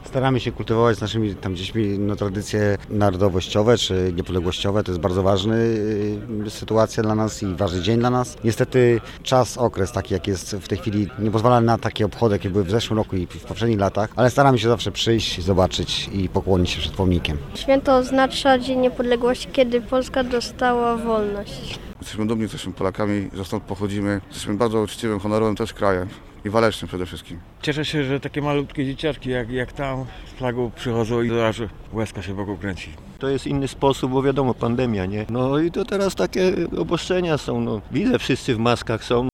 Staramy się kultywować z naszymi tam dziećmi tradycje narodowościowe czy niepodległościowe. To jest bardzo ważna sytuacja dla nas i ważny dzień dla nas. Niestety okres taki jak jest w tej chwili nie pozwala na takie obchody, jakie były w zeszłym roku i w poprzednich latach, ale staramy się zawsze przyjść, zobaczyć i pokłonić się przed pomnikiem. Święto oznacza Dzień Niepodległości, kiedy Polska dostała wolność. Jesteśmy dumni, jesteśmy Polakami, że stąd pochodzimy. Jesteśmy bardzo uczciwym, honorowym też krajem i walecznym przede wszystkim. Cieszę się, że takie malutkie dzieciaczki jak tam z flagą przychodzą i aż łezka się wokół kręci. To jest inny sposób, bo wiadomo, pandemia, nie? No i to teraz takie obostrzenia są, Widzę, wszyscy w maskach są.